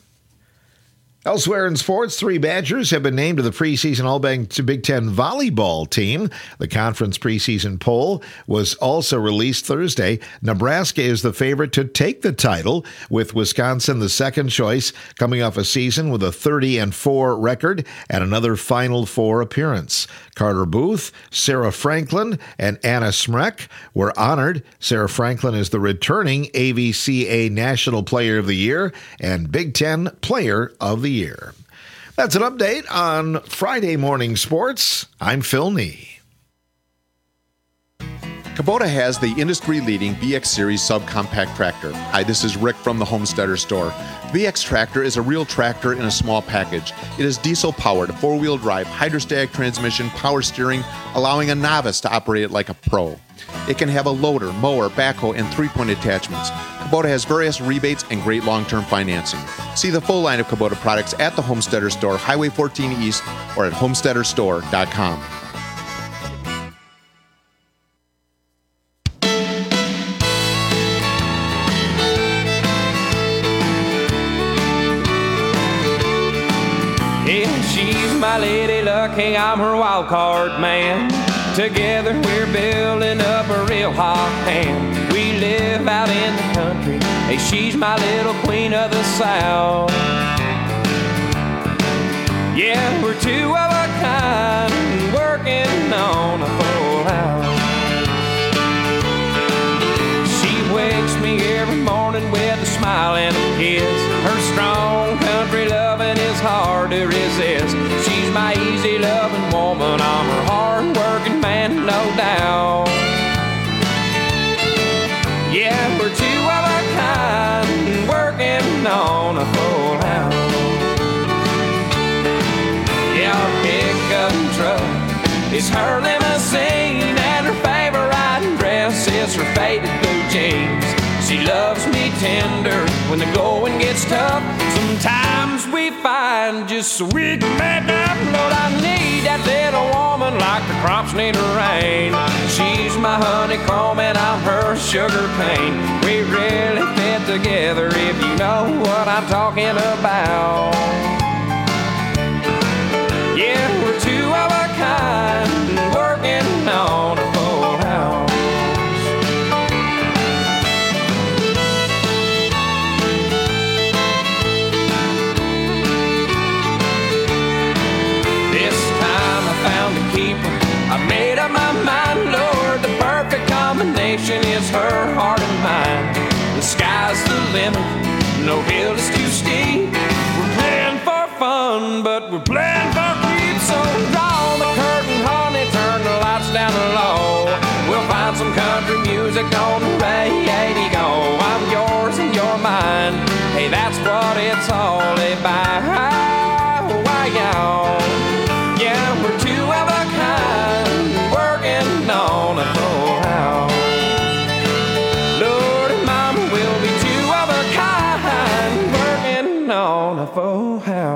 Elsewhere in sports, three Badgers have been named to the preseason All-Big Ten volleyball team. The conference preseason poll was also released Thursday. Nebraska is the favorite to take the title, with Wisconsin the second choice, coming off a season with a thirty and four record and another Final Four appearance. Carter Booth, Sarah Franklin, and Anna Smrek were honored. Sarah Franklin is the returning A V C A National Player of the Year and Big Ten Player of the Year. That's an update on Friday Morning Sports. I'm Phil Nee. Kubota has the industry-leading B X Series subcompact tractor. Hi, this is Rick from the Homesteader Store. The B X tractor is a real tractor in a small package. It is diesel-powered, four-wheel drive, hydrostatic transmission, power steering, allowing a novice to operate it like a pro. It can have a loader, mower, backhoe, and three-point attachments. Kubota has various rebates and great long-term financing. See the full line of Kubota products at the Homesteader Store, Highway fourteen East, or at homesteader store dot com. She's my lady luck, hey, I'm her wild card man. Together we're building up a real hot hand. We live out in the country, hey, she's my little queen of the South. Yeah, we're two of a kind, working on a full house. She wakes me every morning with a smile and a kiss. Her strong country loving is hard to resist. She's my easy loving woman, I'm her hard working man, no doubt. Yeah, we're two of a kind, working on a full house. Yeah, our pickup truck is her limousine, and her favorite dress is her faded blue jeans. She loves me tender when the going gets tough. Sometimes we find just so we can make up. Lord, I need that little woman like the crops need a rain. She's my honeycomb and I'm her sugar cane. We really fit together if you know what I'm talking about. Yeah, we're two of a kind, working on a full house. I made up my mind, Lord, the perfect combination is her heart and mine. The sky's the limit, no hill is too steep. We're playing for fun, but we're playing for keeps. So draw the curtain, honey, turn the lights down low. We'll find some country music on the radio. I'm yours and you're mine. Hey, that's what it's all about. Why, y'all? Yeah, we're two of a kind, working on a full house. Lord and Mama will be two of a kind, working on a full house.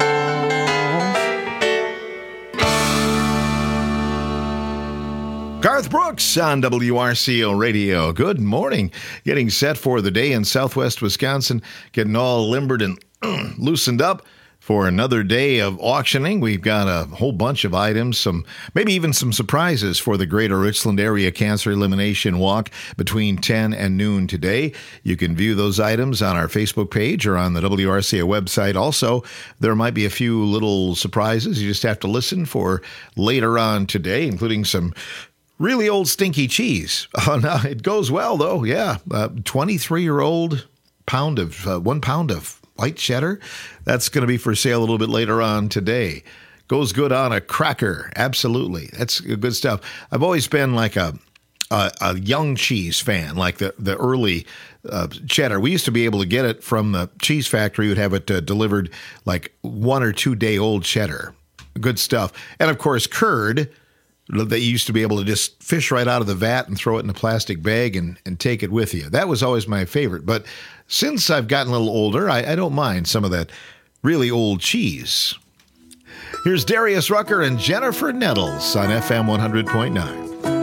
Garth Brooks on W R C O Radio. Good morning. Getting set for the day in southwest Wisconsin, getting all limbered and loosened up for another day of auctioning. We've got a whole bunch of items, some maybe even some surprises for the Greater Richland Area Cancer Elimination Walk between ten and noon today. You can view those items on our Facebook page or on the W R C A website. Also, there might be a few little surprises you just have to listen for later on today, including some really old stinky cheese. Oh, no, it goes well, though. Yeah, uh, twenty-three-year-old pound of, uh, one pound of white cheddar. That's going to be for sale a little bit later on today. Goes good on a cracker. Absolutely. That's good stuff. I've always been like a a, a young cheese fan, like the, the early uh, cheddar. We used to be able to get it from the cheese factory. We'd have it uh, delivered like one or two day old cheddar. Good stuff. And of course, curd. They used to be able to just fish right out of the vat and throw it in a plastic bag and, and take it with you. That was always my favorite. But since I've gotten a little older, I, I don't mind some of that really old cheese. Here's Darius Rucker and Jennifer Nettles on F M one hundred point nine.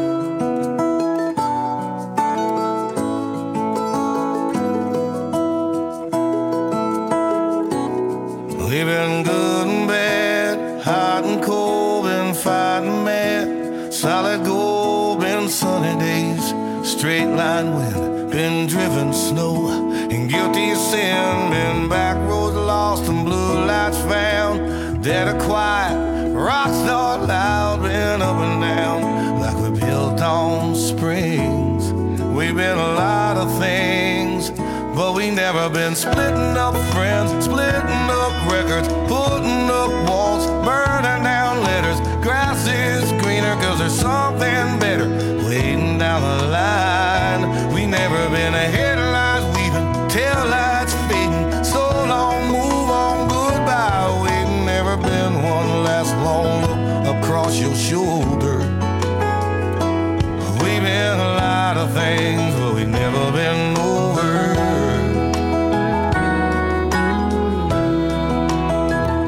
We've been good and bad, hot and cold, been fighting mad. Solid gold, been sunny days, straight line wind, been driven snow, and guilty of sin, been back roads lost and blue lights found, dead or quiet, rocks not loud, been up and down, like we built on springs. We've been a lot of things, but we never been splitting up friends, splitting up records, putting up walls, burning down letters. Grass is greener cause there's something better waiting down the line. We never been a headlights weaving, taillights fading, so long, move on, goodbye. We've never been one last long look across your shoulder. We've been a lot of things, but we've never been over.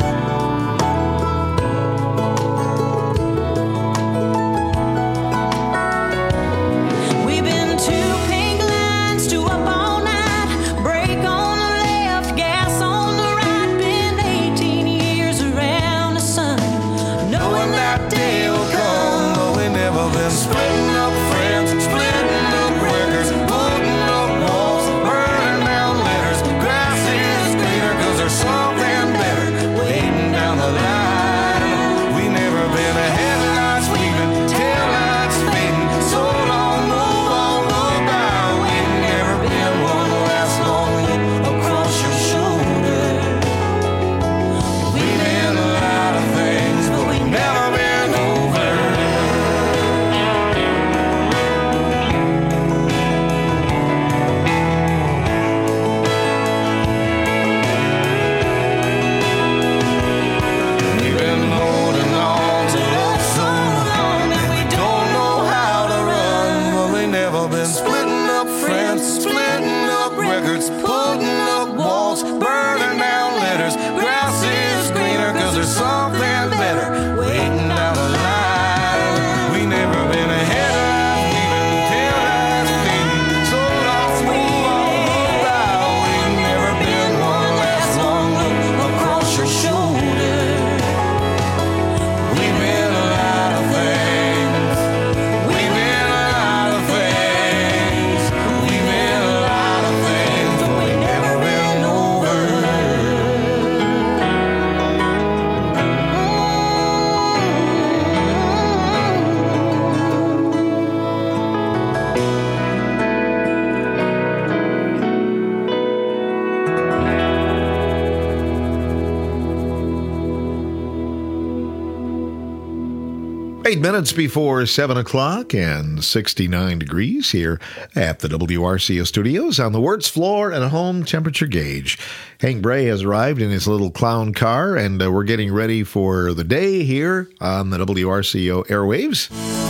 Eight minutes before seven o'clock and sixty-nine degrees here at the W R C O studios on the Wirtz floor and a home temperature gauge. Hank Bray has arrived in his little clown car, and uh, we're getting ready for the day here on the W R C O airwaves.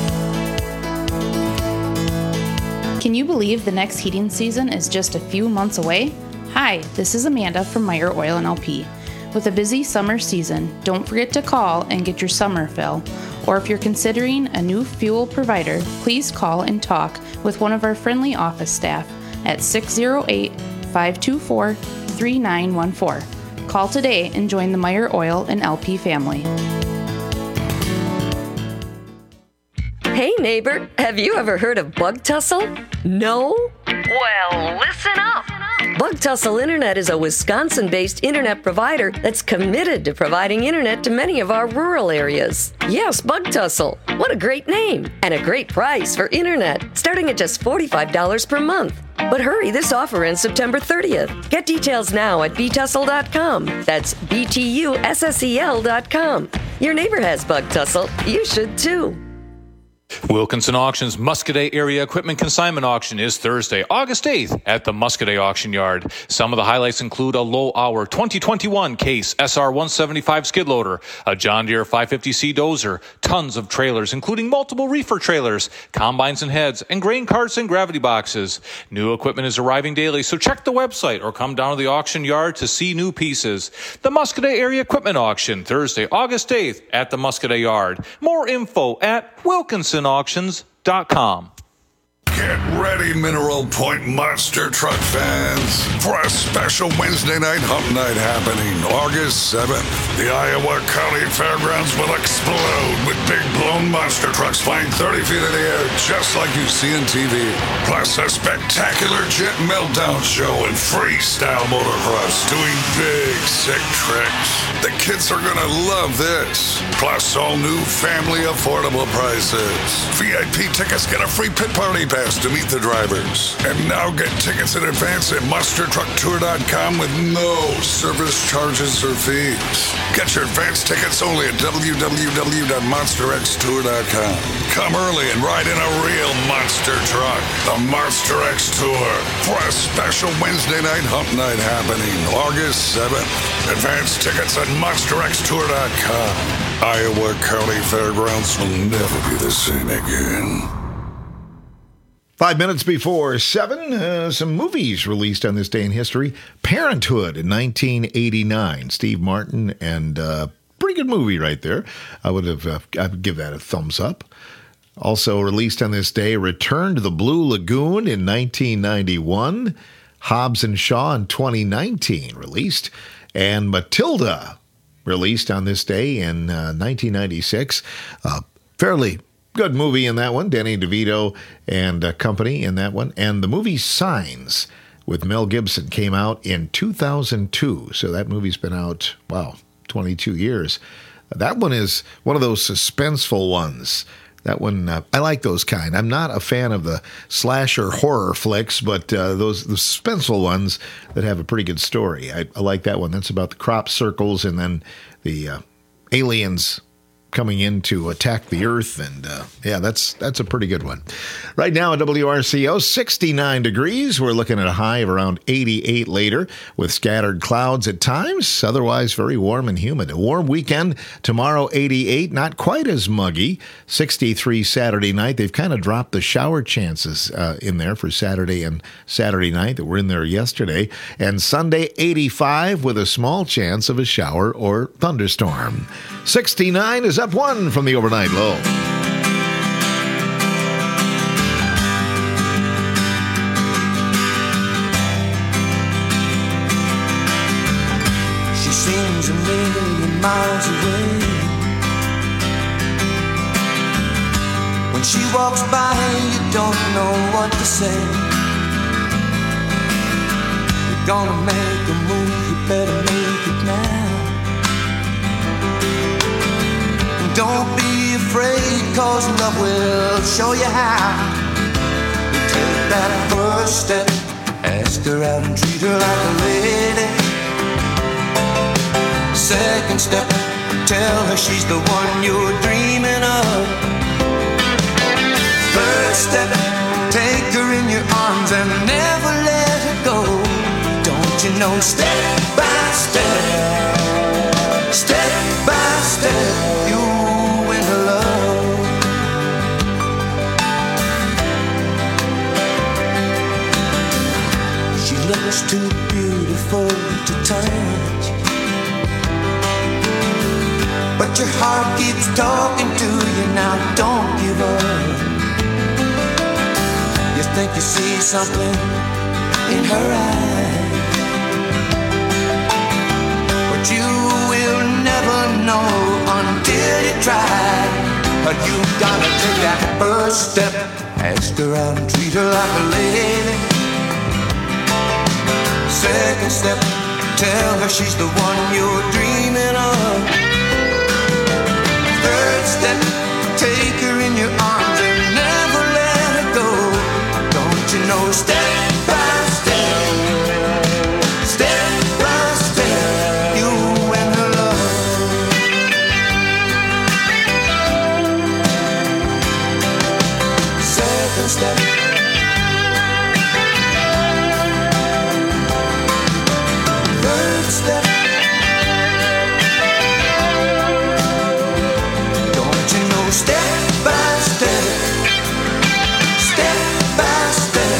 Can you believe the next heating season is just a few months away? Hi, this is Amanda from Meyer Oil and L P. With a busy summer season, don't forget to call and get your summer fill. Or if you're considering a new fuel provider, please call and talk with one of our friendly office staff at six oh eight, five two four, three nine one four. Call today and join the Meyer Oil and L P family. Hey neighbor, have you ever heard of Bug Tussle? No? Well, listen up. Bug Tussle Internet is a Wisconsin-based internet provider that's committed to providing internet to many of our rural areas. Yes, Bug Tussle. What a great name and a great price for internet, starting at just forty-five dollars per month. But hurry, this offer ends September thirtieth. Get details now at b tussle dot com. That's B T U S S E L dot com. Your neighbor has Bug Tussle. You should too. Wilkinson Auctions Muscadet Area Equipment Consignment Auction is Thursday, August eighth at the Muscadet Auction Yard. Some of the highlights include a low-hour twenty twenty-one Case S R one seventy-five skid loader, a John Deere five fifty C dozer, tons of trailers, including multiple reefer trailers, combines and heads, and grain carts and gravity boxes. New equipment is arriving daily, so check the website or come down to the auction yard to see new pieces. The Muscadet Area Equipment Auction, Thursday, August eighth at the Muscadet Yard. More info at wilkinson auctions dot com. Get ready, Mineral Point Monster Truck fans, for a special Wednesday night hump night happening August seventh. The Iowa County Fairgrounds will explode with big blown monster trucks flying thirty feet in the air just like you see on T V. Plus a spectacular jet meltdown show and freestyle motocross doing big sick tricks. The kids are gonna love this. Plus all new family affordable prices. V I P tickets get a free pit party pass to meet the drivers. And now get tickets in advance at monster truck tour dot com with no service charges or fees. Get your advance tickets only at w w w dot monster x tour dot com. Come early and ride in a real monster truck. The Monster X Tour for a special Wednesday night hump night happening August seventh. Advance tickets at monster x tour dot com. Iowa County Fairgrounds will never be the same again. Five minutes before seven, uh, some movies released on this day in history. Parenthood in nineteen eighty-nine. Steve Martin, and uh, pretty good movie right there. I would have, uh, I would give that a thumbs up. Also released on this day, Return to the Blue Lagoon in nineteen ninety-one. Hobbs and Shaw in twenty nineteen released. And Matilda released on this day in uh, nineteen ninety-six. Uh, fairly good movie in that one. Danny DeVito and uh, company in that one. And the movie Signs with Mel Gibson came out in two thousand two. So that movie's been out, wow, twenty-two years. That one is one of those suspenseful ones. That one, uh, I like those kind. I'm not a fan of the slasher horror flicks, but uh, those the suspenseful ones that have a pretty good story. I, I like that one. That's about the crop circles and then the uh, aliens coming in to attack the earth, and uh, yeah, that's that's a pretty good one. Right now at W R C O, sixty-nine degrees. We're looking at a high of around eighty-eight later, with scattered clouds at times. Otherwise, very warm and humid. A warm weekend tomorrow, eighty-eight. Not quite as muggy. sixty-three Saturday night. They've kind of dropped the shower chances uh, in there for Saturday and Saturday night that were in there yesterday. And Sunday, eighty-five, with a small chance of a shower or thunderstorm. sixty-nine is up one from the overnight low. She seems a million miles away. When she walks by, you don't know what to say. You're gonna make a move, you better make it now. Don't be afraid, cause love will show you how. You take that first step, ask her out and treat her like a lady. Second step, tell her she's the one you're dreaming of. First step, take her in your arms and never let her go. Don't you know, step by step, step by step, you win her love. She looks too beautiful to touch, but your heart keeps talking to you. Now don't give up. You think you see something in her eyes, but you will never know until you try. But you gotta take that first step, ask her out and treat her like a lady. Second step, tell her she's the one you're dreaming of. Third step, take her in your arms and never let her go. Don't you know, step by step, step by step, you win her love. Second step, third step, don't you know, step by step, step by step.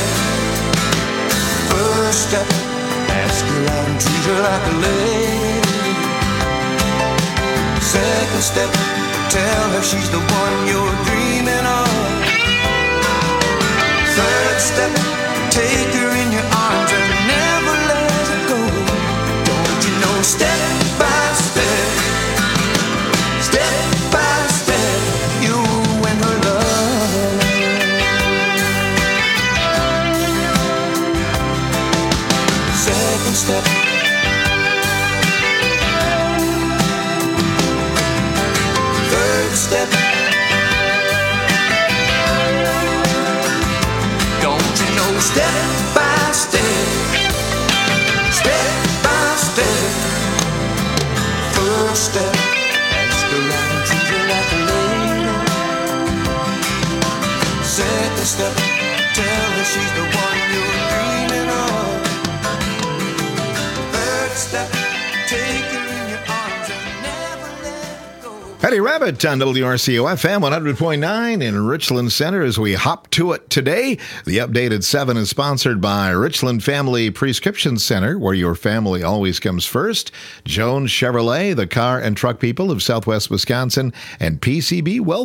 First step, ask her out and treat her like a lady. Second step, tell her she's the one you're dreaming of. Third step, take her in your arms and never let her go. Don't you know, step by step, step by step, you win her love. Second step, third step, don't you know, step by step, step by step. First step, ask her out and treat her like a lady. Second step, tell her she's the one you're dreaming of. Third step, take her in your arms and never let her go. Patty Rabbit on W R C O F M one hundred point nine in Richland Center as we hop to it today. The updated seven is sponsored by Richland Family Prescription Center, where your family always comes first. Jones Chevrolet, the car and truck people of Southwest Wisconsin, and P C B Wealth